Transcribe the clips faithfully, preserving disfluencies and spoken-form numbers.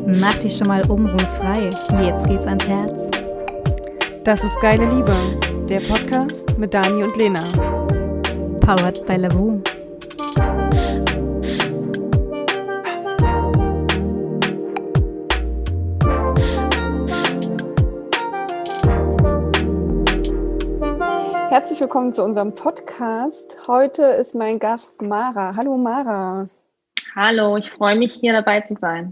Mach dich schon mal obenrum frei. Jetzt geht's ans Herz. Das ist Geile Liebe, der Podcast mit Dani und Lena. Powered by Lavu. Herzlich willkommen zu unserem Podcast. Heute ist mein Gast Mara. Hallo Mara. Hallo, ich freue mich, hier dabei zu sein.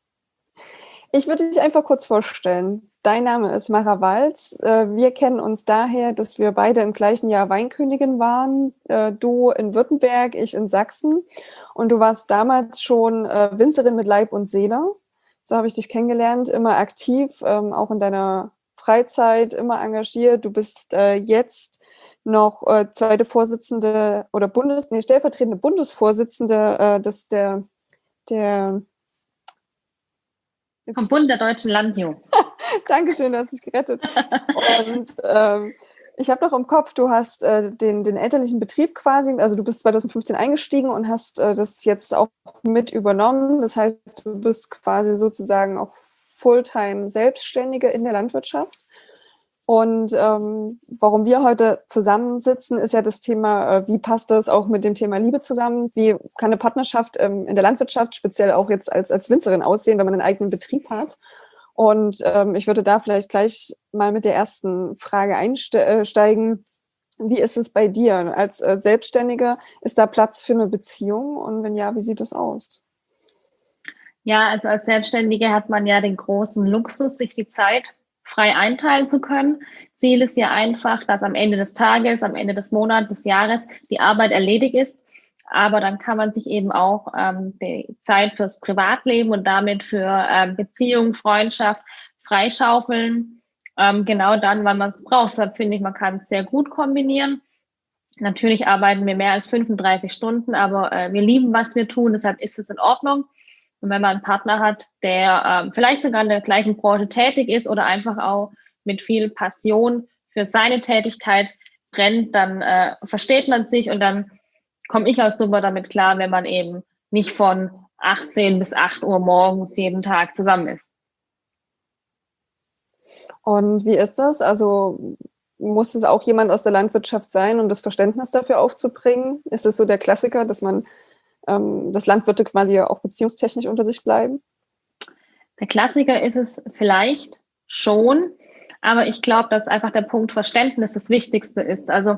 Ich würde dich einfach kurz vorstellen. Dein Name ist Mara Walz. Wir kennen uns daher, dass wir beide im gleichen Jahr Weinkönigin waren. Du in Württemberg, ich in Sachsen. Und du warst damals schon Winzerin mit Leib und Seele. So habe ich dich kennengelernt, immer aktiv, auch in deiner Freizeit, immer engagiert. Du bist jetzt noch zweite Vorsitzende oder Bundes, nee, stellvertretende Bundesvorsitzende des der der Jetzt. Vom Bund der deutschen Landjugend. Dankeschön, du hast mich gerettet. Und ähm, ich habe noch im Kopf, du hast äh, den, den elterlichen Betrieb quasi, also du bist zwanzig fünfzehn eingestiegen und hast äh, das jetzt auch mit übernommen. Das heißt, du bist quasi sozusagen auch Fulltime Selbstständige in der Landwirtschaft. Und ähm, warum wir heute zusammensitzen, ist ja das Thema, äh, wie passt das auch mit dem Thema Liebe zusammen? Wie kann eine Partnerschaft ähm, in der Landwirtschaft, speziell auch jetzt als, als Winzerin aussehen, wenn man einen eigenen Betrieb hat? Und ähm, ich würde da vielleicht gleich mal mit der ersten Frage einsteigen. Wie ist es bei dir? Als äh, Selbstständige, ist da Platz für eine Beziehung? Und wenn ja, wie sieht das aus? Ja, also als Selbstständige hat man ja den großen Luxus, sich die Zeit frei einteilen zu können. Ziel ist ja einfach, dass am Ende des Tages, am Ende des Monats, des Jahres die Arbeit erledigt ist. Aber dann kann man sich eben auch ähm, die Zeit fürs Privatleben und damit für ähm, Beziehung, Freundschaft freischaufeln. Ähm, genau dann, wann man es braucht. Deshalb finde ich, man kann es sehr gut kombinieren. Natürlich arbeiten wir mehr als fünfunddreißig Stunden, aber äh, wir lieben, was wir tun. Deshalb ist es in Ordnung. Und wenn man einen Partner hat, der ähm, vielleicht sogar in der gleichen Branche tätig ist oder einfach auch mit viel Passion für seine Tätigkeit brennt, dann äh, versteht man sich und dann komme ich auch super damit klar, wenn man eben nicht von achtzehn bis acht Uhr morgens jeden Tag zusammen ist. Und wie ist das? Also muss es auch jemand aus der Landwirtschaft sein, um das Verständnis dafür aufzubringen? Ist es so der Klassiker, dass man dass Landwirte quasi auch beziehungstechnisch unter sich bleiben? Der Klassiker ist es vielleicht schon, aber ich glaube, dass einfach der Punkt Verständnis das Wichtigste ist. Also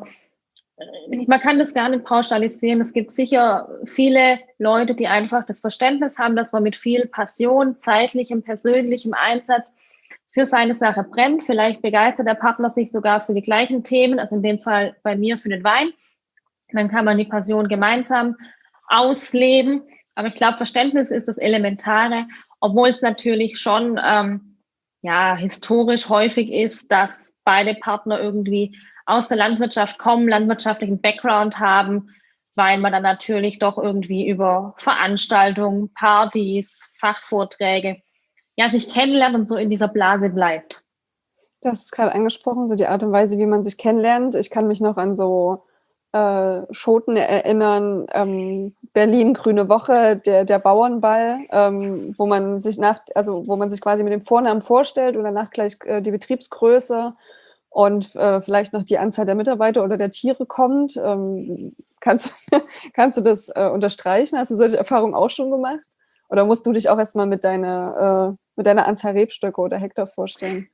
man kann das gar nicht pauschalisieren. Es gibt sicher viele Leute, die einfach das Verständnis haben, dass man mit viel Passion, zeitlichem, persönlichem Einsatz für seine Sache brennt. Vielleicht begeistert der Partner sich sogar für die gleichen Themen, also in dem Fall bei mir für den Wein. Dann kann man die Passion gemeinsam ausleben. Aber ich glaube, Verständnis ist das Elementare, obwohl es natürlich schon ähm, ja, historisch häufig ist, dass beide Partner irgendwie aus der Landwirtschaft kommen, landwirtschaftlichen Background haben, weil man dann natürlich doch irgendwie über Veranstaltungen, Partys, Fachvorträge ja, sich kennenlernt und so in dieser Blase bleibt. Das ist gerade angesprochen, so die Art und Weise, wie man sich kennenlernt. Ich kann mich noch an so Äh, Schoten erinnern, ähm, Berlin Grüne Woche, der, der Bauernball, ähm, wo man sich nach, also wo man sich quasi mit dem Vornamen vorstellt und danach gleich äh, die Betriebsgröße und äh, vielleicht noch die Anzahl der Mitarbeiter oder der Tiere kommt. Ähm, kannst, kannst du das äh, unterstreichen? Hast du solche Erfahrungen auch schon gemacht? Oder musst du dich auch erstmal mit deiner, äh, mit deiner Anzahl Rebstöcke oder Hektar vorstellen?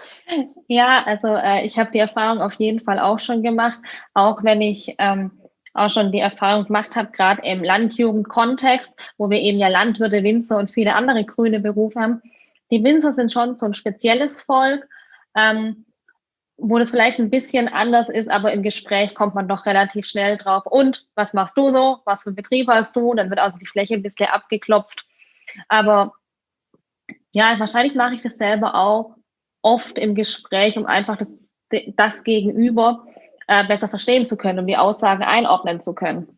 Ja, also äh, ich habe die Erfahrung auf jeden Fall auch schon gemacht, auch wenn ich ähm, auch schon die Erfahrung gemacht habe, gerade im Landjugendkontext, wo wir eben ja Landwirte, Winzer und viele andere grüne Berufe haben. Die Winzer sind schon so ein spezielles Volk, ähm, wo das vielleicht ein bisschen anders ist, aber im Gespräch kommt man doch relativ schnell drauf. Und was machst du so? Was für einen Betrieb hast du? Dann wird also die Fläche ein bisschen abgeklopft. Aber ja, wahrscheinlich mache ich das selber auch oft im Gespräch, um einfach das, das Gegenüber äh, besser verstehen zu können, um die Aussagen einordnen zu können.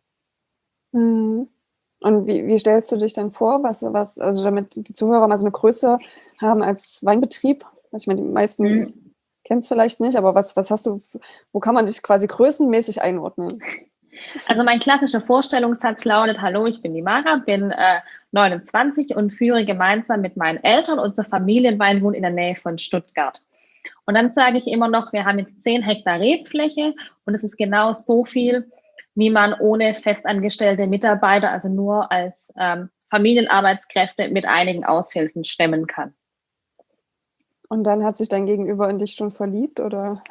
Mhm. Und wie, wie stellst du dich dann vor, was, was, also damit die Zuhörer mal so eine Größe haben als Weinbetrieb? Also ich meine, die meisten mhm. kennen es vielleicht nicht, aber was, was hast du, wo kann man dich quasi größenmäßig einordnen? Also mein klassischer Vorstellungssatz lautet: Hallo, ich bin die Mara, bin äh, neunundzwanzig und führe gemeinsam mit meinen Eltern unser Familienweingut in der Nähe von Stuttgart. Und dann sage ich immer noch, wir haben jetzt zehn Hektar Rebfläche und es ist genau so viel, wie man ohne festangestellte Mitarbeiter, also nur als ähm, Familienarbeitskräfte mit einigen Aushilfen stemmen kann. Und dann hat sich dein Gegenüber in dich schon verliebt, oder?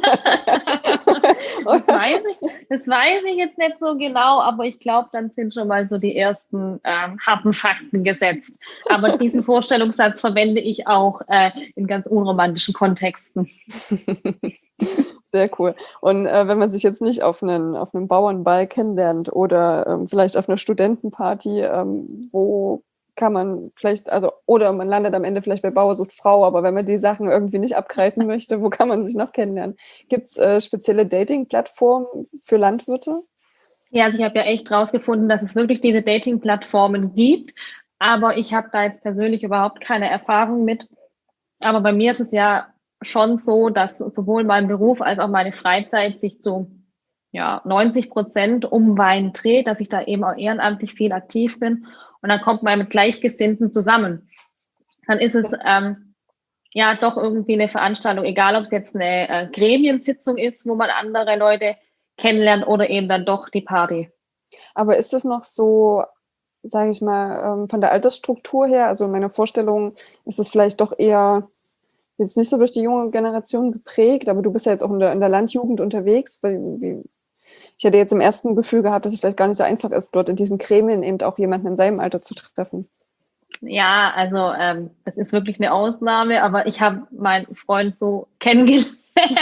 Das weiß ich, das weiß ich jetzt nicht so genau, aber ich glaube, dann sind schon mal so die ersten ähm, harten Fakten gesetzt. Aber diesen Vorstellungssatz verwende ich auch äh, in ganz unromantischen Kontexten. Sehr cool. Und äh, wenn man sich jetzt nicht auf einen, auf einem Bauernball kennenlernt oder ähm, vielleicht auf einer Studentenparty, ähm, wo kann man vielleicht, also, oder man landet am Ende vielleicht bei Bauer sucht Frau, aber wenn man die Sachen irgendwie nicht abgreifen möchte, wo kann man sich noch kennenlernen? Gibt es äh, spezielle Dating-Plattformen für Landwirte? Ja, also ich habe ja echt rausgefunden, dass es wirklich diese Dating-Plattformen gibt, aber ich habe da jetzt persönlich überhaupt keine Erfahrung mit. Aber bei mir ist es ja schon so, dass sowohl mein Beruf als auch meine Freizeit sich zu ja, neunzig Prozent um Wein dreht, dass ich da eben auch ehrenamtlich viel aktiv bin. Und dann kommt man mit Gleichgesinnten zusammen. Dann ist es ähm, ja doch irgendwie eine Veranstaltung, egal ob es jetzt eine äh, Gremiensitzung ist, wo man andere Leute kennenlernt oder eben dann doch die Party. Aber ist das noch so, sage ich mal, ähm, von der Altersstruktur her? Also in meiner Vorstellung ist es vielleicht doch eher jetzt nicht so durch die junge Generation geprägt, aber du bist ja jetzt auch in der, in der Landjugend unterwegs. Weil, wie, ich hätte jetzt im ersten Gefühl gehabt, dass es vielleicht gar nicht so einfach ist, dort in diesen Gremien eben auch jemanden in seinem Alter zu treffen. Ja, also ähm, das ist wirklich eine Ausnahme, aber ich habe meinen Freund so kennengelernt.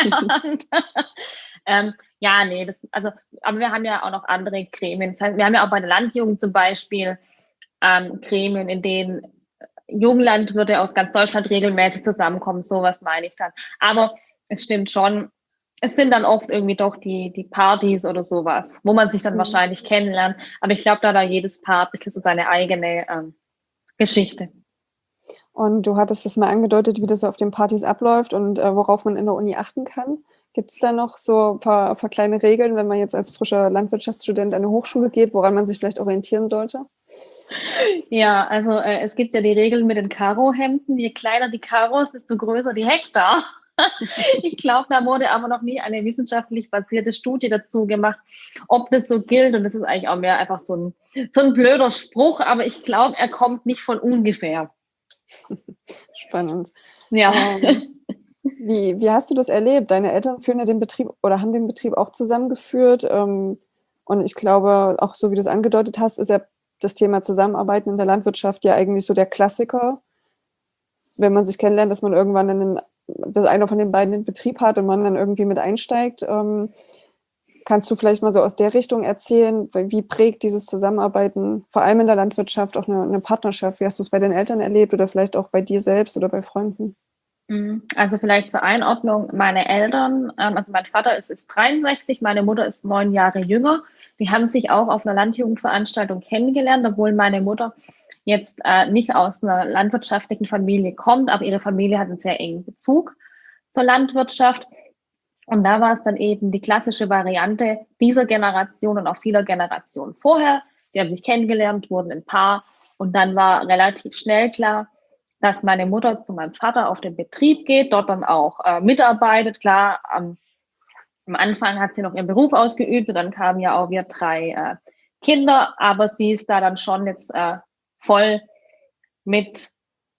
ähm, ja, nee, das, also, aber wir haben ja auch noch andere Gremien. Das heißt, wir haben ja auch bei der Landjugend zum Beispiel ähm, Gremien, in denen Junglandwirte aus ganz Deutschland regelmäßig zusammenkommen, sowas meine ich dann. Aber es stimmt schon, es sind dann oft irgendwie doch die, die Partys oder sowas, wo man sich dann mhm. wahrscheinlich kennenlernt. Aber ich glaube, da hat da jedes Paar ein bisschen so seine eigene ähm, Geschichte. Und du hattest das mal angedeutet, wie das auf den Partys abläuft und äh, worauf man in der Uni achten kann. Gibt es da noch so ein paar, ein paar kleine Regeln, wenn man jetzt als frischer Landwirtschaftsstudent an eine Hochschule geht, woran man sich vielleicht orientieren sollte? Ja, also äh, es gibt ja die Regeln mit den Karohemden. Je kleiner die Karos, desto größer die Hektar. Ich glaube, da wurde aber noch nie eine wissenschaftlich basierte Studie dazu gemacht, ob das so gilt. Und das ist eigentlich auch mehr einfach so ein, so ein blöder Spruch, aber ich glaube, er kommt nicht von ungefähr. Spannend. Ja. Ähm, wie, wie hast du das erlebt? Deine Eltern führen ja den Betrieb oder haben den Betrieb auch zusammengeführt. Ähm, und ich glaube, auch so wie du es angedeutet hast, ist ja das Thema Zusammenarbeiten in der Landwirtschaft ja eigentlich so der Klassiker, wenn man sich kennenlernt, dass man irgendwann einen, dass einer von den beiden den Betrieb hat und man dann irgendwie mit einsteigt. Ähm, kannst du vielleicht mal so aus der Richtung erzählen, wie prägt dieses Zusammenarbeiten, vor allem in der Landwirtschaft, auch eine, eine Partnerschaft? Wie hast du es bei den Eltern erlebt oder vielleicht auch bei dir selbst oder bei Freunden? Also vielleicht zur Einordnung, meine Eltern, also mein Vater ist, ist dreiundsechzig, meine Mutter ist neun Jahre jünger. Die haben sich auch auf einer Landjugendveranstaltung kennengelernt, obwohl meine Mutter jetzt äh, nicht aus einer landwirtschaftlichen Familie kommt, aber ihre Familie hat einen sehr engen Bezug zur Landwirtschaft. Und da war es dann eben die klassische Variante dieser Generation und auch vieler Generationen vorher. Sie haben sich kennengelernt, wurden ein Paar und dann war relativ schnell klar, dass meine Mutter zu meinem Vater auf den Betrieb geht, dort dann auch äh, mitarbeitet. Klar, am, am Anfang hat sie noch ihren Beruf ausgeübt und dann kamen ja auch wir drei äh, Kinder, aber sie ist da dann schon jetzt äh, voll mit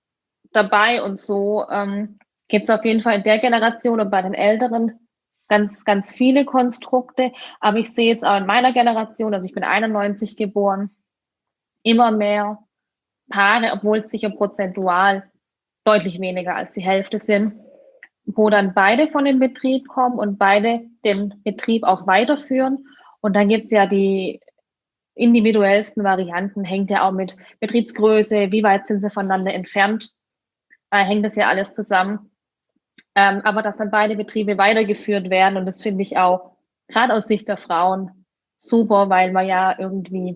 dabei und so ähm, gibt es auf jeden Fall in der Generation und bei den Älteren ganz, ganz viele Konstrukte, aber ich sehe jetzt auch in meiner Generation, also ich bin einundneunzig geboren, immer mehr Paare, obwohl es sicher prozentual deutlich weniger als die Hälfte sind, wo dann beide von dem Betrieb kommen und beide den Betrieb auch weiterführen. Und dann gibt es ja die individuellsten Varianten, hängt ja auch mit Betriebsgröße, wie weit sind sie voneinander entfernt, äh, hängt das ja alles zusammen. Ähm, aber dass dann beide Betriebe weitergeführt werden und das finde ich auch gerade aus Sicht der Frauen super, weil man ja irgendwie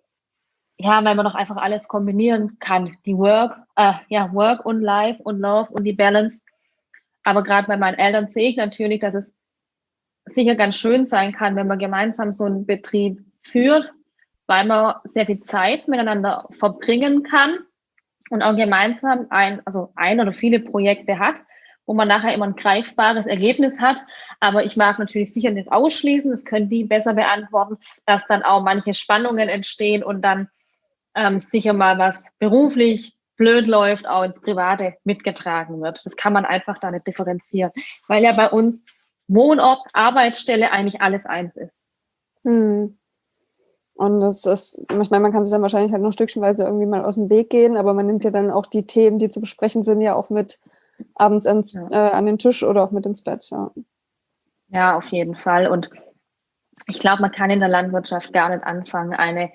ja, weil man doch einfach alles kombinieren kann. Die Work, äh, ja, Work und Life und Love und die Balance. Aber gerade bei meinen Eltern sehe ich natürlich, dass es sicher ganz schön sein kann, wenn man gemeinsam so einen Betrieb führt, weil man sehr viel Zeit miteinander verbringen kann und auch gemeinsam ein, also ein oder viele Projekte hat, wo man nachher immer ein greifbares Ergebnis hat. Aber ich mag natürlich sicher nicht ausschließen, das können die besser beantworten, dass dann auch manche Spannungen entstehen und dann ähm, sicher mal was beruflich blöd läuft, auch ins Private mitgetragen wird. Das kann man einfach da nicht differenzieren, weil ja bei uns Wohnort, Arbeitsstelle eigentlich alles eins ist. Hm. Und das ist, ich meine, man kann sich dann wahrscheinlich halt noch stückchenweise irgendwie mal aus dem Weg gehen, aber man nimmt ja dann auch die Themen, die zu besprechen sind, ja auch mit abends ans, Ja. äh, an den Tisch oder auch mit ins Bett. Ja, Ja, auf jeden Fall. Und ich glaube, man kann in der Landwirtschaft gar nicht anfangen, eine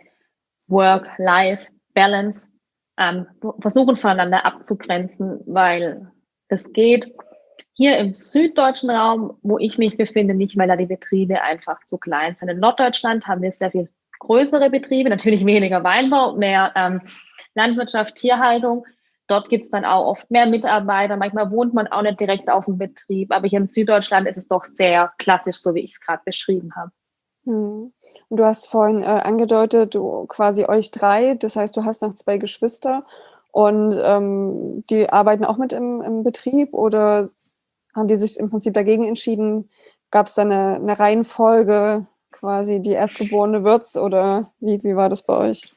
Work-Life-Balance ähm, versuchen voneinander abzugrenzen, weil das geht hier im süddeutschen Raum, wo ich mich befinde, nicht, weil da die Betriebe einfach zu klein sind. In Norddeutschland haben wir sehr viel größere Betriebe, natürlich weniger Weinbau, mehr ähm, Landwirtschaft, Tierhaltung. Dort gibt es dann auch oft mehr Mitarbeiter. Manchmal wohnt man auch nicht direkt auf dem Betrieb. Aber hier in Süddeutschland ist es doch sehr klassisch, so wie ich es gerade beschrieben habe. hm. Und du hast vorhin äh, angedeutet, du quasi euch drei, das heißt, du hast noch zwei Geschwister und ähm, die arbeiten auch mit im, im Betrieb oder haben die sich im Prinzip dagegen entschieden? Gab es da eine, eine Reihenfolge, quasi die erstgeborene Wirts oder wie, wie war das bei euch?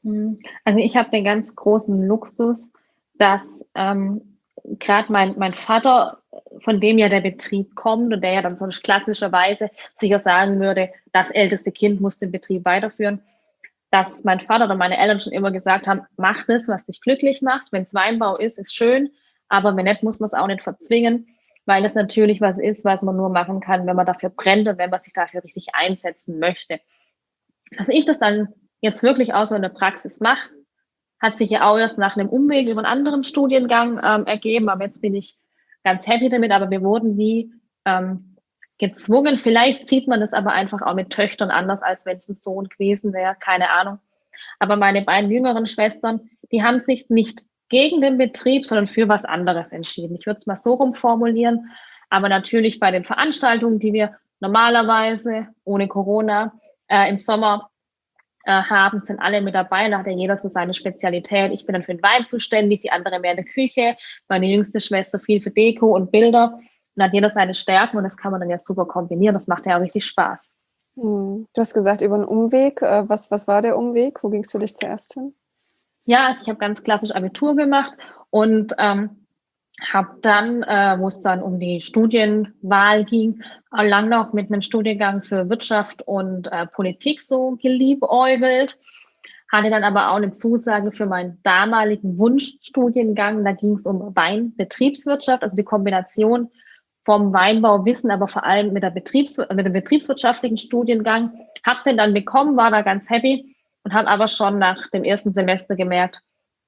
Also ich habe den ganz großen Luxus, dass ähm, gerade mein, mein Vater, von dem ja der Betrieb kommt und der ja dann so klassischerweise sicher sagen würde, das älteste Kind muss den Betrieb weiterführen, dass mein Vater oder meine Eltern schon immer gesagt haben, mach das, was dich glücklich macht. Wenn es Weinbau ist, ist schön, aber wenn nicht, muss man es auch nicht verzwingen, weil es natürlich was ist, was man nur machen kann, wenn man dafür brennt und wenn man sich dafür richtig einsetzen möchte. Dass ich das dann jetzt wirklich auch so in der Praxis mache, hat sich ja auch erst nach einem Umweg über einen anderen Studiengang ähm, ergeben, aber jetzt bin ich ganz happy damit, aber wir wurden nie ähm, gezwungen. Vielleicht sieht man das aber einfach auch mit Töchtern anders, als wenn es ein Sohn gewesen wäre, keine Ahnung. Aber meine beiden jüngeren Schwestern, die haben sich nicht gegen den Betrieb, sondern für was anderes entschieden. Ich würde es mal so rumformulieren, aber natürlich bei den Veranstaltungen, die wir normalerweise ohne Corona äh, im Sommer äh, haben, sind alle mit dabei. Da hat ja jeder so seine Spezialität. Ich bin dann für den Wein zuständig, die andere mehr in der Küche, meine jüngste Schwester viel für Deko und Bilder. Und dann hat jeder seine Stärken und das kann man dann ja super kombinieren. Das macht ja auch richtig Spaß. Hm. Du hast gesagt, über einen Umweg. Äh, was, was war der Umweg? Wo ging es für dich zuerst hin? Ja, also ich habe ganz klassisch Abitur gemacht und ähm, habe dann, äh, wo es dann um die Studienwahl ging, lang noch mit einem Studiengang für Wirtschaft und äh, Politik so geliebäugelt. Hatte dann aber auch eine Zusage für meinen damaligen Wunschstudiengang. Da ging es um Weinbetriebswirtschaft, also die Kombination vom Weinbauwissen, aber vor allem mit, der Betriebs mit dem betriebswirtschaftlichen Studiengang. Habe den dann bekommen, war da ganz happy und habe aber schon nach dem ersten Semester gemerkt,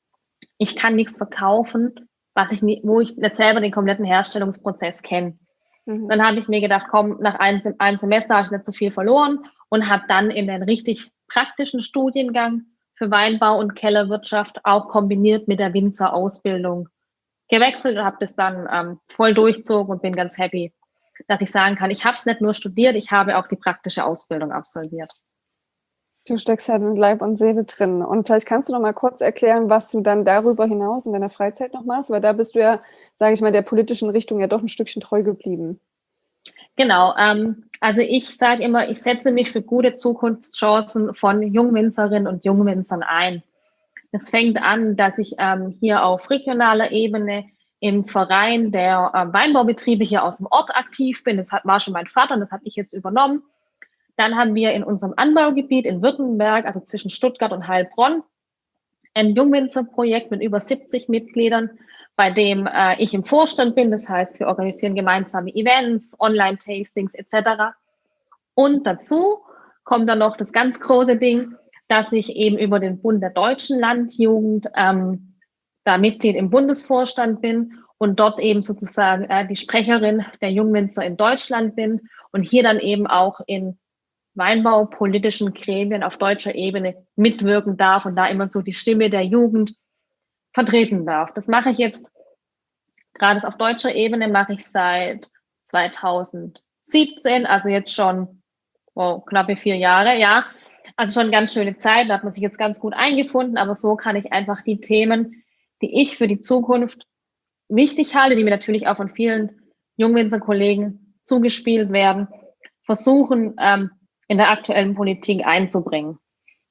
ich kann nichts verkaufen, was ich nie, wo ich nicht selber den kompletten Herstellungsprozess kenne. Mhm. Dann habe ich mir gedacht, komm, nach einem, einem Semester habe ich nicht so viel verloren und habe dann in den richtig praktischen Studiengang für Weinbau und Kellerwirtschaft auch kombiniert mit der Winzerausbildung gewechselt und habe das dann ähm, voll durchzogen und bin ganz happy, dass ich sagen kann, ich habe es nicht nur studiert, ich habe auch die praktische Ausbildung absolviert. Du steckst halt mit Leib und Seele drin. Und vielleicht kannst du noch mal kurz erklären, was du dann darüber hinaus in deiner Freizeit noch machst, weil da bist du ja, sage ich mal, der politischen Richtung ja doch ein Stückchen treu geblieben. Genau, ähm, also ich sage immer, ich setze mich für gute Zukunftschancen von Jungwinzerinnen und Jungwinzern ein. Es fängt an, dass ich ähm, hier auf regionaler Ebene im Verein der äh, Weinbaubetriebe hier aus dem Ort aktiv bin. Das hat, war schon mein Vater und das habe ich jetzt übernommen. Dann haben wir in unserem Anbaugebiet in Württemberg, also zwischen Stuttgart und Heilbronn, ein Jungwinzerprojekt mit über siebzig Mitgliedern, bei dem äh, ich im Vorstand bin. Das heißt, wir organisieren gemeinsame Events, Online-Tastings et cetera. Und dazu kommt dann noch das ganz große Ding, dass ich eben über den Bund der deutschen Landjugend ähm, da Mitglied im Bundesvorstand bin und dort eben sozusagen äh, die Sprecherin der Jungwinzer in Deutschland bin und hier dann eben auch in weinbaupolitischen Gremien auf deutscher Ebene mitwirken darf und da immer so die Stimme der Jugend vertreten darf. Das mache ich jetzt, gerade auf deutscher Ebene mache ich seit zweitausendsechzehn siebzehn, also jetzt schon oh, knappe vier Jahre, ja. Also schon eine ganz schöne Zeit, da hat man sich jetzt ganz gut eingefunden, aber so kann ich einfach die Themen, die ich für die Zukunft wichtig halte, die mir natürlich auch von vielen Jungwinzer-Kollegen zugespielt werden, versuchen, ähm, in der aktuellen Politik einzubringen.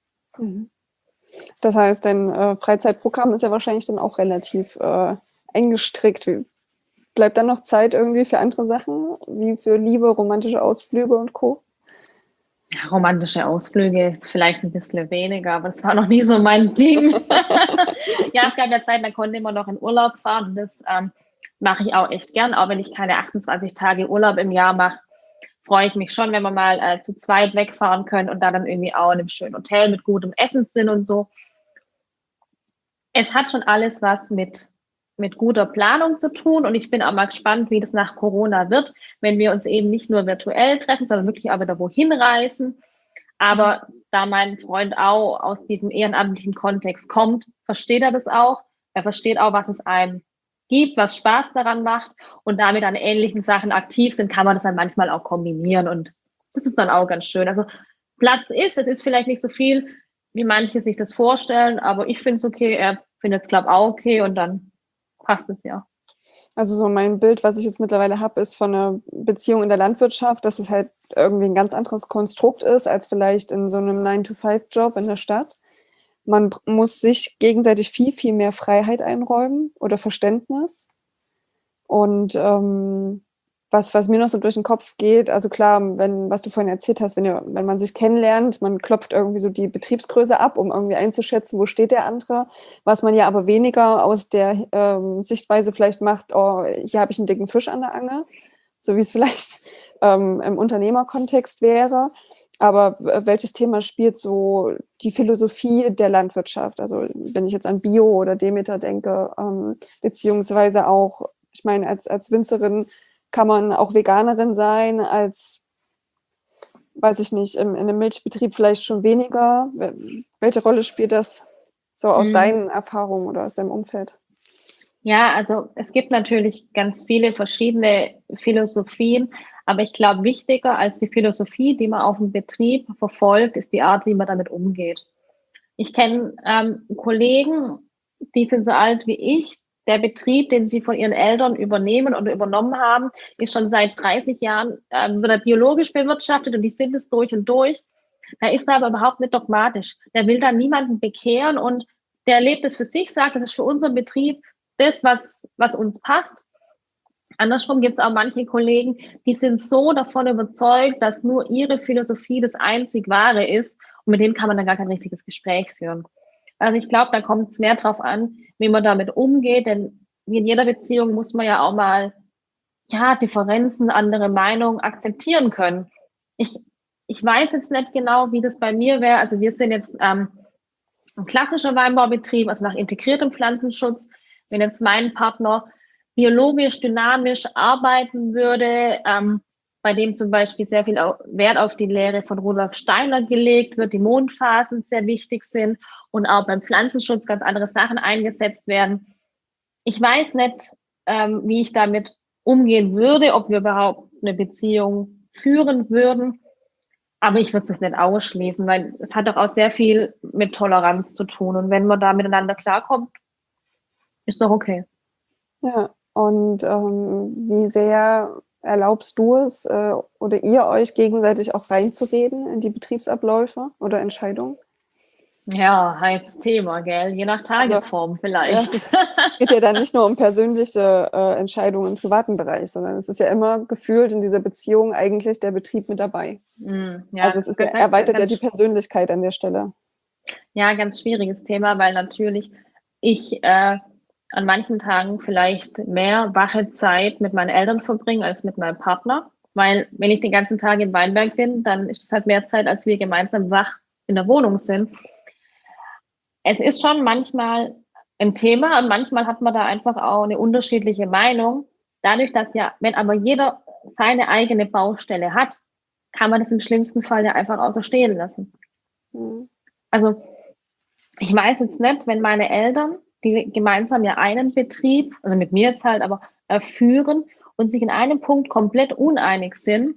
Das heißt, dein äh, Freizeitprogramm ist ja wahrscheinlich dann auch relativ äh, eingestrickt. Wie, bleibt dann noch Zeit irgendwie für andere Sachen, wie für Liebe, romantische Ausflüge und Co.? Ja, romantische Ausflüge ist vielleicht ein bisschen weniger, aber das war noch nie so mein Ding. Ja, es gab ja Zeiten, da konnte man noch in Urlaub fahren und das ähm, mache ich auch echt gern, auch wenn ich keine achtundzwanzig Tage Urlaub im Jahr mache. Freue ich mich schon, wenn wir mal äh, zu zweit wegfahren können und da dann irgendwie auch in einem schönen Hotel mit gutem Essen sind und so. Es hat schon alles was mit, mit guter Planung zu tun und ich bin auch mal gespannt, wie das nach Corona wird, wenn wir uns eben nicht nur virtuell treffen, sondern wirklich auch wieder wohin reisen. Aber da mein Freund auch aus diesem ehrenamtlichen Kontext kommt, versteht er das auch. Er versteht auch, was es einem gibt, was Spaß daran macht und damit an ähnlichen Sachen aktiv sind, kann man das dann manchmal auch kombinieren und das ist dann auch ganz schön. Also Platz ist, es ist vielleicht nicht so viel, wie manche sich das vorstellen, aber ich finde es okay, er findet es, glaube ich, auch okay und dann passt es ja. Also so mein Bild, was ich jetzt mittlerweile habe, ist von einer Beziehung in der Landwirtschaft, dass es halt irgendwie ein ganz anderes Konstrukt ist, als vielleicht in so einem nine to five Job in der Stadt. Man muss sich gegenseitig viel, viel mehr Freiheit einräumen oder Verständnis. Und ähm, was, was mir noch so durch den Kopf geht, also klar, wenn, was du vorhin erzählt hast, wenn, ihr, wenn man sich kennenlernt, man klopft irgendwie so die Betriebsgröße ab, um irgendwie einzuschätzen, wo steht der andere. Was man ja aber weniger aus der ähm, Sichtweise vielleicht macht, oh, hier habe ich einen dicken Fisch an der Angel, so wie es vielleicht ähm, im Unternehmerkontext wäre. Aber welches Thema spielt so die Philosophie der Landwirtschaft? Also wenn ich jetzt an Bio oder Demeter denke, ähm, beziehungsweise auch, ich meine, als, als Winzerin kann man auch Veganerin sein, als, weiß ich nicht, im, in einem Milchbetrieb vielleicht schon weniger. Welche Rolle spielt das so aus mhm. deinen Erfahrungen oder aus deinem Umfeld? Ja, also es gibt natürlich ganz viele verschiedene Philosophien, aber ich glaube, wichtiger als die Philosophie, die man auf dem Betrieb verfolgt, ist die Art, wie man damit umgeht. Ich kenne ähm, Kollegen, die sind so alt wie ich. Der Betrieb, den sie von ihren Eltern übernehmen oder übernommen haben, ist schon seit dreißig Jahren, äh, wird er biologisch bewirtschaftet und die sind es durch und durch. Da ist er aber überhaupt nicht dogmatisch. Der will da niemanden bekehren und der lebt es für sich, sagt, das ist für unseren Betrieb das, was, was uns passt. Andersrum gibt es auch manche Kollegen, die sind so davon überzeugt, dass nur ihre Philosophie das einzig Wahre ist und mit denen kann man dann gar kein richtiges Gespräch führen. Also ich glaube, da kommt es mehr drauf an, wie man damit umgeht, denn wie in jeder Beziehung muss man ja auch mal ja Differenzen, andere Meinungen akzeptieren können. Ich, ich weiß jetzt nicht genau, wie das bei mir wäre. Also wir sind jetzt ähm, ein klassischer Weinbaubetrieb, also nach integriertem Pflanzenschutz. Wenn jetzt mein Partner biologisch, dynamisch arbeiten würde, ähm, bei dem zum Beispiel sehr viel Wert auf die Lehre von Rudolf Steiner gelegt wird, die Mondphasen sehr wichtig sind und auch beim Pflanzenschutz ganz andere Sachen eingesetzt werden. Ich weiß nicht, ähm, wie ich damit umgehen würde, ob wir überhaupt eine Beziehung führen würden, aber ich würde es nicht ausschließen, weil es hat doch auch sehr viel mit Toleranz zu tun und wenn man da miteinander klarkommt, ist doch okay. Ja, und ähm, wie sehr erlaubst du es äh, oder ihr euch gegenseitig auch reinzureden in die Betriebsabläufe oder Entscheidungen? Ja, heißes Thema, gell? Je nach Tagesform also, vielleicht. Es geht ja dann nicht nur um persönliche äh, Entscheidungen im privaten Bereich, sondern es ist ja immer gefühlt in dieser Beziehung eigentlich der Betrieb mit dabei. Mm, ja, also es ist ja, erweitert ja die Persönlichkeit an der Stelle. Ja, ganz schwieriges Thema, weil natürlich ich äh, an manchen Tagen vielleicht mehr wache Zeit mit meinen Eltern verbringe als mit meinem Partner. Weil wenn ich den ganzen Tag in Weinberg bin, dann ist es halt mehr Zeit, als wir gemeinsam wach in der Wohnung sind. Es ist schon manchmal ein Thema und manchmal hat man da einfach auch eine unterschiedliche Meinung. Dadurch, dass ja, wenn aber jeder seine eigene Baustelle hat, kann man das im schlimmsten Fall ja einfach außer stehen lassen. Mhm. Also ich weiß jetzt nicht, wenn meine Eltern, die gemeinsam ja einen Betrieb, also mit mir jetzt halt, aber äh, führen und sich in einem Punkt komplett uneinig sind,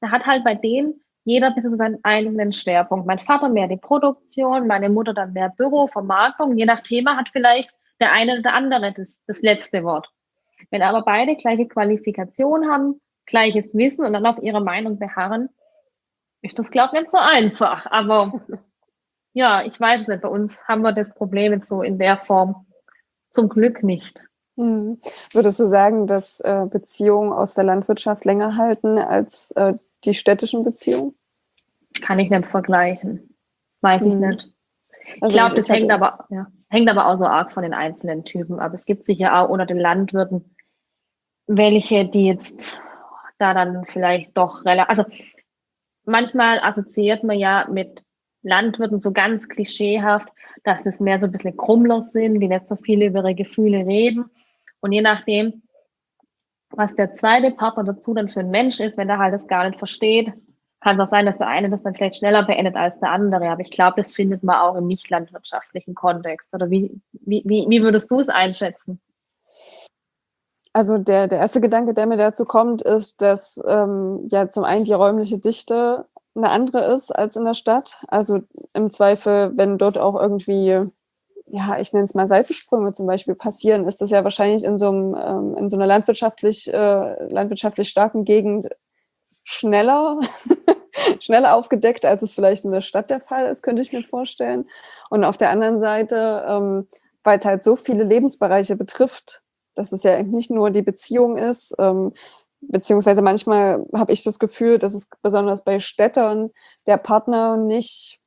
da hat halt bei denen jeder ein bisschen so seinen eigenen Schwerpunkt. Mein Vater mehr die Produktion, meine Mutter dann mehr Büro, Vermarktung. Je nach Thema hat vielleicht der eine oder der andere das, das letzte Wort. Wenn aber beide gleiche Qualifikation haben, gleiches Wissen und dann auf ihre Meinung beharren, ist das, glaube ich, nicht so einfach. Aber ja, ich weiß es nicht. Bei uns haben wir das Problem jetzt so in der Form zum Glück nicht. Mhm. Würdest du sagen, dass äh, Beziehungen aus der Landwirtschaft länger halten als äh, die städtischen Beziehungen? Kann ich nicht vergleichen. Weiß Mhm. ich nicht. Ich Also glaube, das ich hatte- hängt aber, ja, hängt aber auch so arg von den einzelnen Typen ab. Es gibt sicher auch unter den Landwirten welche, die jetzt da dann vielleicht doch relativ, also manchmal assoziiert man ja mit Landwirten so ganz klischeehaft, dass es mehr so ein bisschen Krummler sind, die nicht so viel über ihre Gefühle reden. Und je nachdem, was der zweite Partner dazu dann für ein Mensch ist, wenn der halt das gar nicht versteht, kann es auch sein, dass der eine das dann vielleicht schneller beendet als der andere. Aber ich glaube, das findet man auch im nicht landwirtschaftlichen Kontext. Oder wie, wie, wie, wie würdest du es einschätzen? Also der, der erste Gedanke, der mir dazu kommt, ist, dass ähm, ja zum einen die räumliche Dichte eine andere ist als in der Stadt. Also im Zweifel, wenn dort auch irgendwie, ja, ich nenne es mal Seitensprünge zum Beispiel passieren, ist das ja wahrscheinlich in so, einem, ähm, in so einer landwirtschaftlich, äh, landwirtschaftlich starken Gegend schneller, schneller aufgedeckt, als es vielleicht in der Stadt der Fall ist, könnte ich mir vorstellen. Und auf der anderen Seite, ähm, weil es halt so viele Lebensbereiche betrifft, dass es ja nicht nur die Beziehung ist, ähm, beziehungsweise manchmal habe ich das Gefühl, dass es besonders bei Städtern der Partner nicht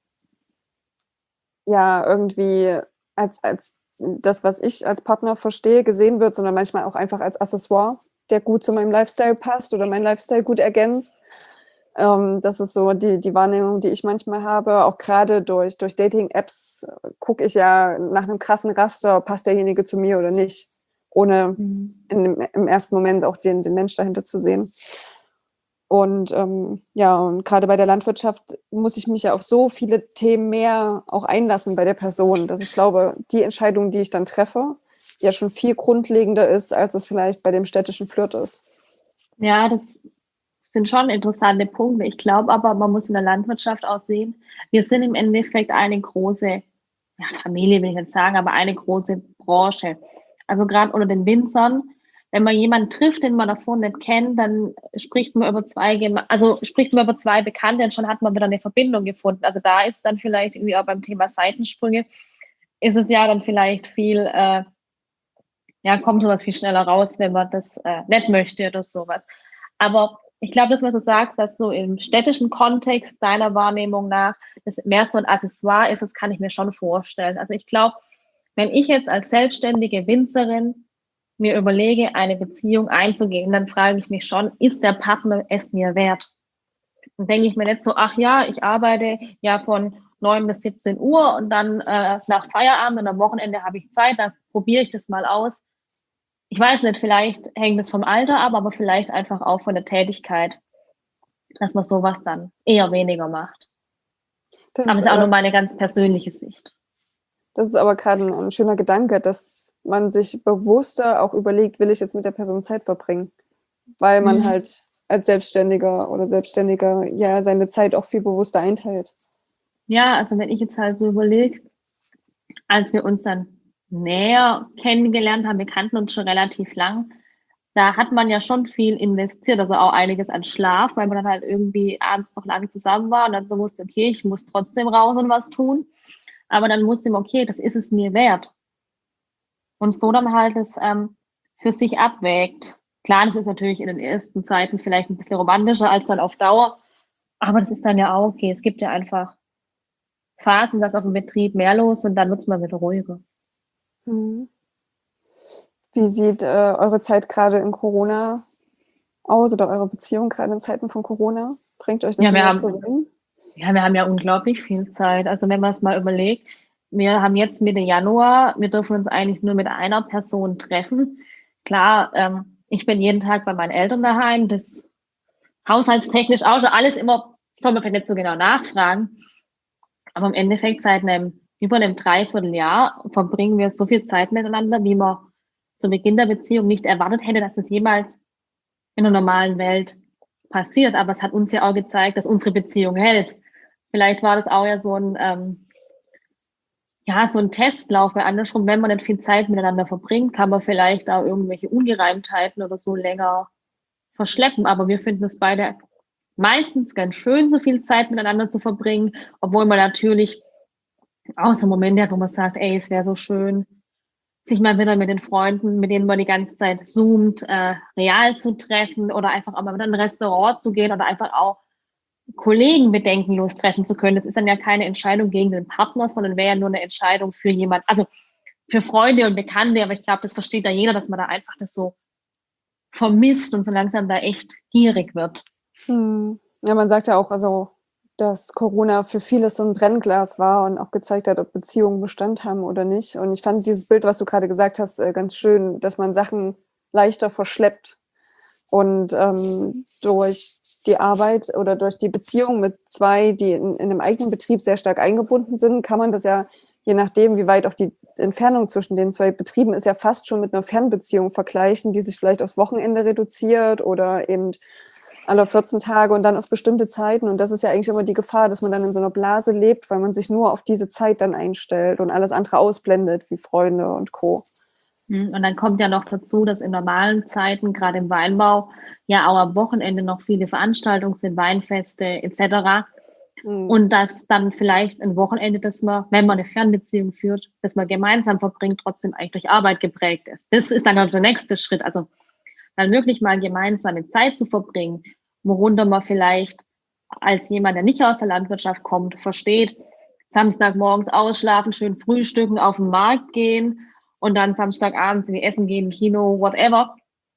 ja irgendwie als, als das, was ich als Partner verstehe, gesehen wird, sondern manchmal auch einfach als Accessoire, der gut zu meinem Lifestyle passt oder mein Lifestyle gut ergänzt. Ähm, das ist so die, die Wahrnehmung, die ich manchmal habe. Auch gerade durch, durch Dating-Apps gucke ich ja nach einem krassen Raster, passt derjenige zu mir oder nicht, ohne Mhm. in dem, im ersten Moment auch den, den Mensch dahinter zu sehen. Und ähm, ja, und gerade bei der Landwirtschaft muss ich mich ja auf so viele Themen mehr auch einlassen bei der Person, dass ich glaube, die Entscheidung, die ich dann treffe, ja schon viel grundlegender ist, als es vielleicht bei dem städtischen Flirt ist. Ja, das sind schon interessante Punkte. Ich glaube aber, man muss in der Landwirtschaft auch sehen, wir sind im Endeffekt eine große, ja, Familie will ich nicht sagen, aber eine große Branche. Also gerade unter den Winzern, wenn man jemanden trifft, den man davor nicht kennt, dann spricht man über zwei, Geme- also spricht man über zwei Bekannte und schon hat man wieder eine Verbindung gefunden. Also da ist dann vielleicht irgendwie auch beim Thema Seitensprünge, ist es ja dann vielleicht viel, äh, ja, kommt sowas viel schneller raus, wenn man das äh, nicht möchte oder sowas. Aber ich glaube, das, was du sagst, dass so im städtischen Kontext deiner Wahrnehmung nach das mehr so ein Accessoire ist, das kann ich mir schon vorstellen. Also ich glaube, wenn ich jetzt als selbstständige Winzerin mir überlege, eine Beziehung einzugehen, dann frage ich mich schon, ist der Partner es mir wert? Dann denke ich mir nicht so, ach ja, ich arbeite ja von neun bis siebzehn Uhr und dann äh, nach Feierabend und am Wochenende habe ich Zeit, dann probiere ich das mal aus. Ich weiß nicht, vielleicht hängt es vom Alter ab, aber vielleicht einfach auch von der Tätigkeit, dass man sowas dann eher weniger macht. Das Aber ist, es ist auch nur äh, meine ganz persönliche Sicht. das ist aber gerade ein, ein schöner Gedanke, dass man sich bewusster auch überlegt, will ich jetzt mit der Person Zeit verbringen? Weil man Mhm. halt als Selbstständiger oder Selbstständiger ja seine Zeit auch viel bewusster einteilt. Ja, also wenn ich jetzt halt so überlege, als wir uns dann näher kennengelernt haben, wir kannten uns schon relativ lang, da hat man ja schon viel investiert, also auch einiges an Schlaf, weil man dann halt irgendwie abends noch lange zusammen war und dann so wusste, okay, ich muss trotzdem raus und was tun. Aber dann wusste man, okay, das ist es mir wert. Und so dann halt es ähm, für sich abwägt. Klar, das ist natürlich in den ersten Zeiten vielleicht ein bisschen romantischer als dann auf Dauer, aber das ist dann ja auch okay. Es gibt ja einfach Phasen, dass auf dem Betrieb mehr los und dann wird es mal wieder ruhiger. Mhm. Wie sieht äh, eure Zeit gerade in Corona aus oder eure Beziehung gerade in Zeiten von Corona? Bringt euch das Ja, wir näher haben, zusammen? ja, wir haben ja unglaublich viel Zeit. Also wenn man es mal überlegt, wir haben jetzt Mitte Januar, wir dürfen uns eigentlich nur mit einer Person treffen. Klar, ähm, ich bin jeden Tag bei meinen Eltern daheim, das haushaltstechnisch auch schon alles immer, soll man vielleicht nicht so genau nachfragen. Aber im Endeffekt seit einem, über einem Dreivierteljahr verbringen wir so viel Zeit miteinander, wie man zu Beginn der Beziehung nicht erwartet hätte, dass es jemals in der normalen Welt passiert, aber es hat uns ja auch gezeigt, dass unsere Beziehung hält. Vielleicht war das auch ja so ein, ähm, ja, so ein Testlauf, weil andersrum, wenn man nicht viel Zeit miteinander verbringt, kann man vielleicht auch irgendwelche Ungereimtheiten oder so länger verschleppen. Aber wir finden es beide meistens ganz schön, so viel Zeit miteinander zu verbringen, obwohl man natürlich auch so Momente hat, wo man sagt, ey, es wäre so schön, sich mal wieder mit den Freunden, mit denen man die ganze Zeit zoomt, äh, real zu treffen oder einfach auch mal wieder in ein Restaurant zu gehen oder einfach auch Kollegen bedenkenlos treffen zu können. Das ist dann ja keine Entscheidung gegen den Partner, sondern wäre ja nur eine Entscheidung für jemand, also für Freunde und Bekannte. Aber ich glaube, das versteht da jeder, dass man da einfach das so vermisst und so langsam da echt gierig wird. Hm. Ja, man sagt ja auch, also, dass Corona für viele so ein Brennglas war und auch gezeigt hat, ob Beziehungen Bestand haben oder nicht. Und ich fand dieses Bild, was du gerade gesagt hast, äh, ganz schön, dass man Sachen leichter verschleppt. Und ähm, durch die Arbeit oder durch die Beziehung mit zwei, die in, in einem eigenen Betrieb sehr stark eingebunden sind, kann man das ja, je nachdem, wie weit auch die Entfernung zwischen den zwei Betrieben ist, ja fast schon mit einer Fernbeziehung vergleichen, die sich vielleicht aufs Wochenende reduziert oder eben alle vierzehn Tage und dann auf bestimmte Zeiten. Und das ist ja eigentlich immer die Gefahr, dass man dann in so einer Blase lebt, weil man sich nur auf diese Zeit dann einstellt und alles andere ausblendet, wie Freunde und Co. Und dann kommt ja noch dazu, dass in normalen Zeiten, gerade im Weinbau, ja auch am Wochenende noch viele Veranstaltungen sind, Weinfeste et cetera. Mhm. Und dass dann vielleicht ein Wochenende, das man, wenn man eine Fernbeziehung führt, das man gemeinsam verbringt, trotzdem eigentlich durch Arbeit geprägt ist. Das ist dann auch der nächste Schritt. Also dann wirklich mal gemeinsame Zeit zu verbringen, worunter man vielleicht als jemand, der nicht aus der Landwirtschaft kommt, versteht, Samstagmorgens ausschlafen, schön frühstücken, auf den Markt gehen und dann Samstagabends wie essen gehen, Kino, whatever.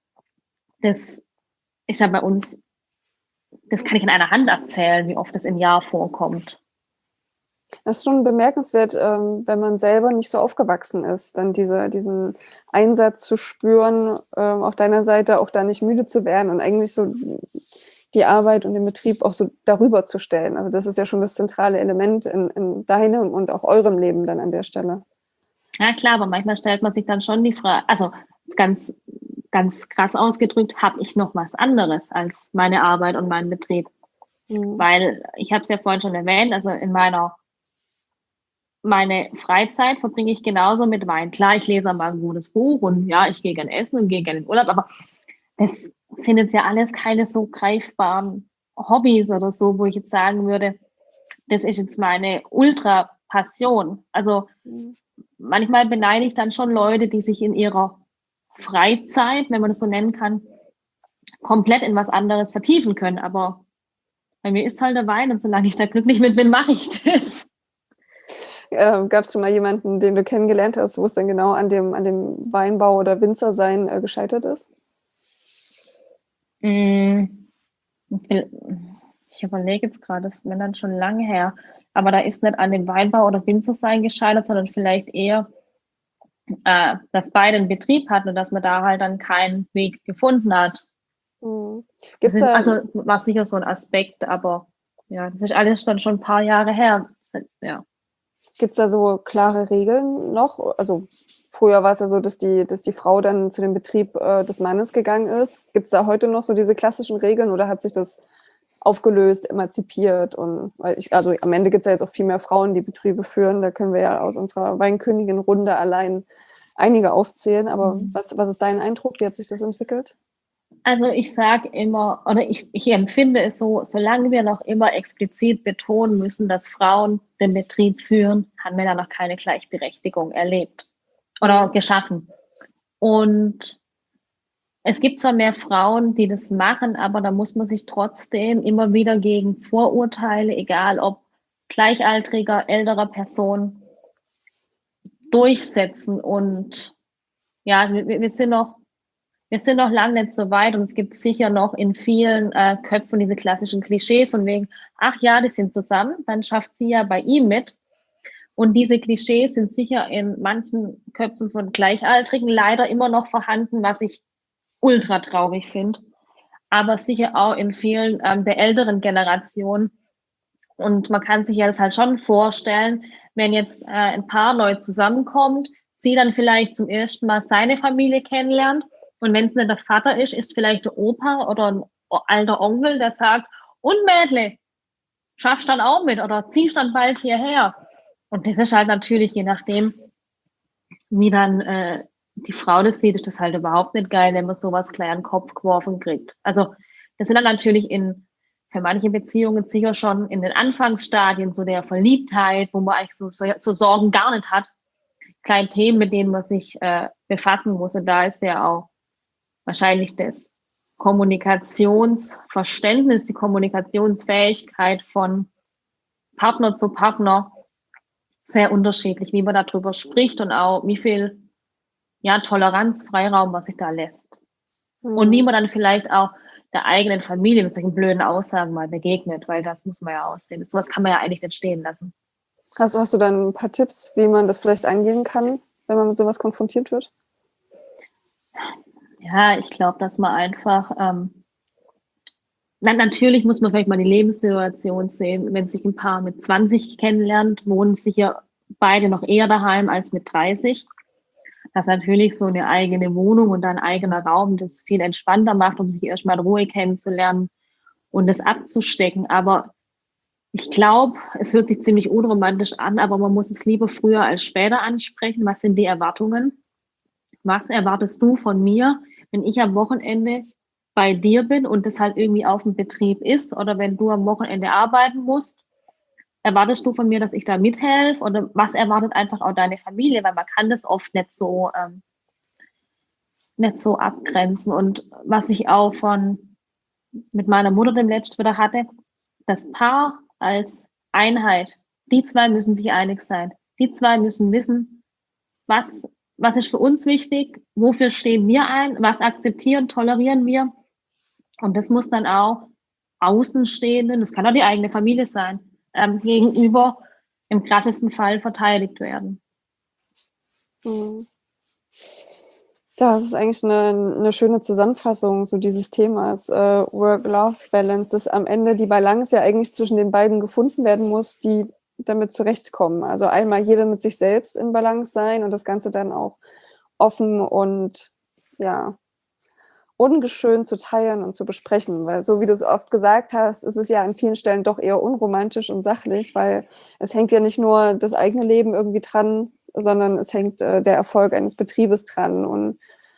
Das ist ja bei uns, das kann ich in einer Hand abzählen, wie oft das im Jahr vorkommt. Das ist schon bemerkenswert, ähm, wenn man selber nicht so aufgewachsen ist, dann diese, diesen Einsatz zu spüren, ähm, auf deiner Seite auch da nicht müde zu werden und eigentlich so die Arbeit und den Betrieb auch so darüber zu stellen. Also das ist ja schon das zentrale Element in, in deinem und auch eurem Leben dann an der Stelle. Ja klar, aber manchmal stellt man sich dann schon die Frage, also ganz, ganz krass ausgedrückt, habe ich noch was anderes als meine Arbeit und meinen Betrieb? Mhm. Weil, ich habe es ja vorhin schon erwähnt, also in meiner meine Freizeit verbringe ich genauso mit Wein. Klar, ich lese mal ein gutes Buch und ja, ich gehe gerne essen und gehe gerne in Urlaub, aber das sind jetzt ja alles keine so greifbaren Hobbys oder so, wo ich jetzt sagen würde, das ist jetzt meine Ultra-Passion. Also mhm. manchmal beneide ich dann schon Leute, die sich in ihrer Freizeit, wenn man das so nennen kann, komplett in was anderes vertiefen können. Aber bei mir ist halt der Wein und solange ich da glücklich mit bin, mache ich das. Äh, Gab es schon mal jemanden, den du kennengelernt hast, wo es dann genau an dem, an dem Weinbau oder Winzersein äh, gescheitert ist? Mm, ich überlege jetzt gerade, das ist mir dann schon lange her, aber da ist nicht an dem Weinbau oder Winzersein gescheitert, sondern vielleicht eher, äh, dass beide einen Betrieb hatten und dass man da halt dann keinen Weg gefunden hat. Mhm. Gibt's da, also war sicher so ein Aspekt, aber ja, das ist alles dann schon ein paar Jahre her. Ja. Gibt es da so klare Regeln noch? Also früher war es ja so, dass die, dass die Frau dann zu dem Betrieb äh, des Mannes gegangen ist. Gibt es da heute noch so diese klassischen Regeln oder hat sich das aufgelöst, emanzipiert? Und weil ich, also am Ende gibt es ja jetzt auch viel mehr Frauen, die Betriebe führen. Da können wir ja aus unserer Weinkönigin-Runde allein einige aufzählen. Aber mhm. was, was ist dein Eindruck? Wie hat sich das entwickelt? Also ich sage immer, oder ich, ich empfinde es so, solange wir noch immer explizit betonen müssen, dass Frauen den Betrieb führen, haben wir da noch keine Gleichberechtigung erlebt oder geschaffen. Und es gibt zwar mehr Frauen, die das machen, aber da muss man sich trotzdem immer wieder gegen Vorurteile, egal ob gleichaltriger, älterer Person, durchsetzen. Und ja, wir, wir sind noch Wir sind noch lange nicht so weit und es gibt sicher noch in vielen äh, Köpfen diese klassischen Klischees von wegen, ach ja, die sind zusammen, dann schafft sie ja bei ihm mit. Und diese Klischees sind sicher in manchen Köpfen von Gleichaltrigen leider immer noch vorhanden, was ich ultra traurig finde. Aber sicher auch in vielen ähm, der älteren Generationen. Und man kann sich ja das halt schon vorstellen, wenn jetzt äh, ein Paar neu zusammenkommt, sie dann vielleicht zum ersten Mal seine Familie kennenlernt. Und wenn es nicht der Vater ist, ist vielleicht der Opa oder ein alter Onkel, der sagt, und Mädle, schaffst dann auch mit oder ziehst dann bald hierher. Und das ist halt natürlich, je nachdem, wie dann äh, die Frau das sieht, ist das halt überhaupt nicht geil, wenn man sowas gleich an den Kopf geworfen kriegt. Also das sind dann natürlich in für manche Beziehungen sicher schon in den Anfangsstadien so der Verliebtheit, wo man eigentlich so, so, so Sorgen gar nicht hat. Kleine Themen, mit denen man sich äh, befassen muss. Und da ist ja auch wahrscheinlich das Kommunikationsverständnis, die Kommunikationsfähigkeit von Partner zu Partner sehr unterschiedlich, wie man darüber spricht und auch wie viel ja, Toleranz, Freiraum man sich da lässt. Mhm. Und wie man dann vielleicht auch der eigenen Familie mit solchen blöden Aussagen mal begegnet, weil das muss man ja aussehen. Sowas kann man ja eigentlich nicht stehen lassen. Hast, hast du dann ein paar Tipps, wie man das vielleicht angehen kann, wenn man mit sowas konfrontiert wird? Ja, ich glaube, dass man einfach, ähm, na, natürlich muss man vielleicht mal die Lebenssituation sehen, wenn sich ein Paar mit zwanzig kennenlernt, wohnen sicher beide noch eher daheim als mit dreißig. Dass natürlich so eine eigene Wohnung und ein eigener Raum das viel entspannter macht, um sich erstmal in Ruhe kennenzulernen und das abzustecken. Aber ich glaube, es hört sich ziemlich unromantisch an, aber man muss es lieber früher als später ansprechen. Was sind die Erwartungen? Was erwartest du von mir, wenn ich am Wochenende bei dir bin und das halt irgendwie auf dem Betrieb ist oder wenn du am Wochenende arbeiten musst? Erwartest du von mir, dass ich da mithelfe oder was erwartet einfach auch deine Familie? Weil man kann das oft nicht so, ähm, nicht so abgrenzen. Und was ich auch von mit meiner Mutter dem letzten wieder hatte, das Paar als Einheit, die zwei müssen sich einig sein. Die zwei müssen wissen, was, was ist für uns wichtig, wofür stehen wir ein, was akzeptieren, tolerieren wir. Und das muss dann auch Außenstehenden, das kann auch die eigene Familie sein, ähm, gegenüber im krassesten Fall verteidigt werden. Das ist eigentlich eine, eine schöne Zusammenfassung so dieses Themas äh, Work-Life-Balance, dass am Ende die Balance ja eigentlich zwischen den beiden gefunden werden muss, die damit zurechtkommen. Also einmal jeder mit sich selbst in Balance sein und das Ganze dann auch offen und ja ungeschönt zu teilen und zu besprechen, weil so wie du es oft gesagt hast, ist es ja an vielen Stellen doch eher unromantisch und sachlich, weil es hängt ja nicht nur das eigene Leben irgendwie dran, sondern es hängt äh, der Erfolg eines Betriebes dran und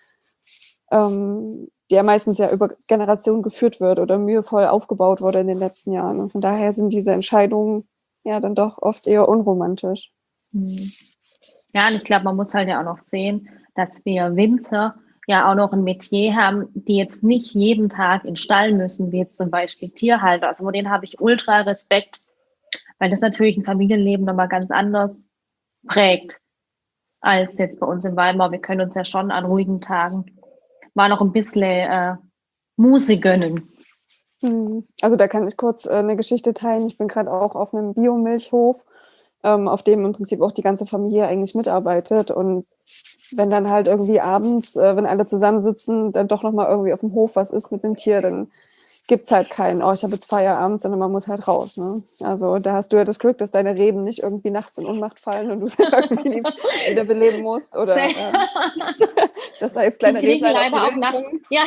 ähm, der meistens ja über Generationen geführt wird oder mühevoll aufgebaut wurde in den letzten Jahren. Und von daher sind diese Entscheidungen ja dann doch oft eher unromantisch. Ja, und ich glaube, man muss halt ja auch noch sehen, dass wir Winzer ja auch noch ein Metier haben, die jetzt nicht jeden Tag in den Stall müssen, wie jetzt zum Beispiel Tierhalter. Also vor denen habe ich ultra Respekt, weil das natürlich ein Familienleben nochmal ganz anders prägt als jetzt bei uns in Weimar. Wir können uns ja schon an ruhigen Tagen mal noch ein bisschen äh, Muße gönnen. Also da kann ich kurz äh, eine Geschichte teilen. Ich bin gerade auch auf einem Biomilchhof, ähm, auf dem im Prinzip auch die ganze Familie eigentlich mitarbeitet. Und wenn dann halt irgendwie abends, äh, wenn alle zusammensitzen, dann doch nochmal irgendwie auf dem Hof was ist mit dem Tier, dann gibt es halt keinen, oh, ich habe jetzt Feierabend, sondern man muss halt raus. Ne? Also da hast du ja das Glück, dass deine Reben nicht irgendwie nachts in Ohnmacht fallen und du sie irgendwie wieder beleben musst. Oder ähm, dass da jetzt kleine Reben leider auch nachts. Ja.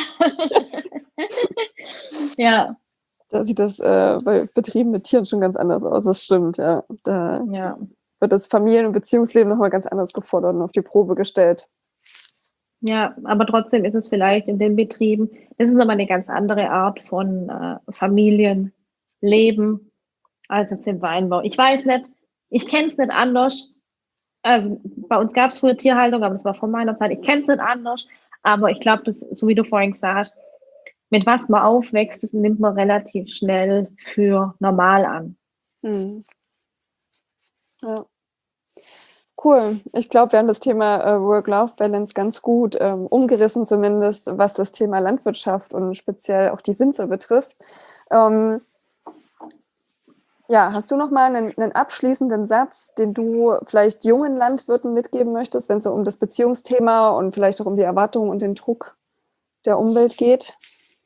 Ja. Da sieht das äh, bei Betrieben mit Tieren schon ganz anders aus. Das stimmt, ja. Da ja. wird das Familien- und Beziehungsleben nochmal ganz anders gefordert und auf die Probe gestellt. Ja, aber trotzdem ist es vielleicht in den Betrieben, das ist nochmal eine ganz andere Art von äh, Familienleben als jetzt im Weinbau. Ich weiß nicht, ich kenne es nicht anders. Also bei uns gab es früher Tierhaltung, aber das war vor meiner Zeit. Ich kenne es nicht anders, aber ich glaube, das, so wie du vorhin gesagt hast, mit was man aufwächst, das nimmt man relativ schnell für normal an. Hm. Ja. Cool. Ich glaube, wir haben das Thema äh, Work-Life-Balance ganz gut ähm, umgerissen, zumindest was das Thema Landwirtschaft und speziell auch die Winzer betrifft. Ähm, ja, hast du noch mal einen, einen abschließenden Satz, den du vielleicht jungen Landwirten mitgeben möchtest, wenn es so um das Beziehungsthema und vielleicht auch um die Erwartungen und den Druck der Umwelt geht?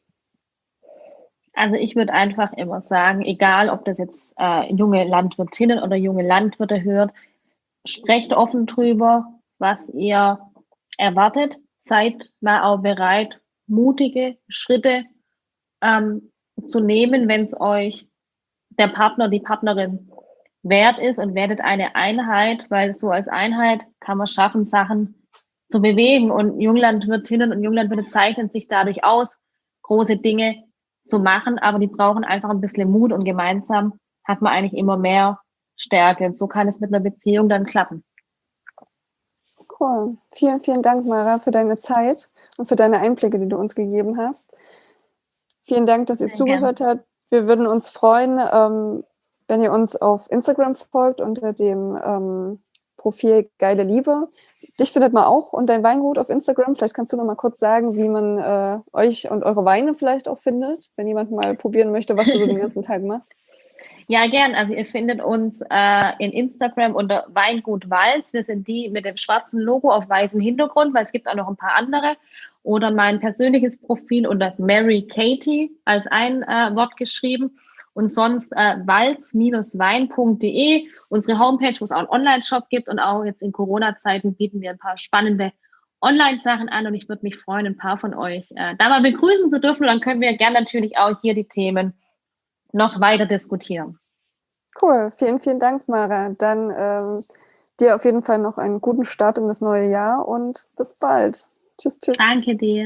Also ich würde einfach immer sagen, egal ob das jetzt äh, junge Landwirtinnen oder junge Landwirte hört, sprecht offen drüber, was ihr erwartet. Seid mal auch bereit, mutige Schritte ähm, zu nehmen, wenn es euch der Partner, die Partnerin wert ist und werdet eine Einheit, weil so als Einheit kann man schaffen, Sachen zu bewegen und Junglandwirtinnen und Junglandwirte zeichnen sich dadurch aus, große Dinge zu machen, aber die brauchen einfach ein bisschen Mut und gemeinsam hat man eigentlich immer mehr Stärke. So kann es mit einer Beziehung dann klappen. Cool. Vielen, vielen Dank, Mara, für deine Zeit und für deine Einblicke, die du uns gegeben hast. Vielen Dank, dass ihr Sehr zugehört gerne. habt. Wir würden uns freuen, ähm, wenn ihr uns auf Instagram folgt unter dem ähm, Profil Geile Liebe. Dich findet man auch und dein Weingut auf Instagram. Vielleicht kannst du noch mal kurz sagen, wie man äh, euch und eure Weine vielleicht auch findet, wenn jemand mal probieren möchte, was du so den ganzen Tag machst. Ja, gern. Also ihr findet uns äh, in Instagram unter Weingut Walz. Wir sind die mit dem schwarzen Logo auf weißem Hintergrund, weil es gibt auch noch ein paar andere. Oder mein persönliches Profil unter Mary Katie als ein äh, Wort geschrieben. Und sonst äh, walz Wein punkt de, unsere Homepage, wo es auch einen Online-Shop gibt. Und auch jetzt in Corona-Zeiten bieten wir ein paar spannende Online-Sachen an. Und ich würde mich freuen, ein paar von euch äh, da mal begrüßen zu dürfen. Und dann können wir gerne natürlich auch hier die Themen noch weiter diskutieren. Cool, vielen, vielen Dank, Mara. Dann ähm, dir auf jeden Fall noch einen guten Start in das neue Jahr und bis bald. Tschüss, tschüss. Danke dir.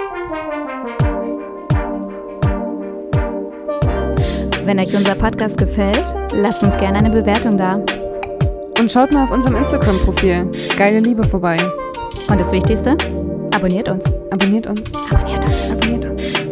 Wenn euch unser Podcast gefällt, lasst uns gerne eine Bewertung da. Und schaut mal auf unserem Instagram-Profil Geile Liebe vorbei. Und das Wichtigste, abonniert uns. Abonniert uns. Abonniert uns. Abonniert uns.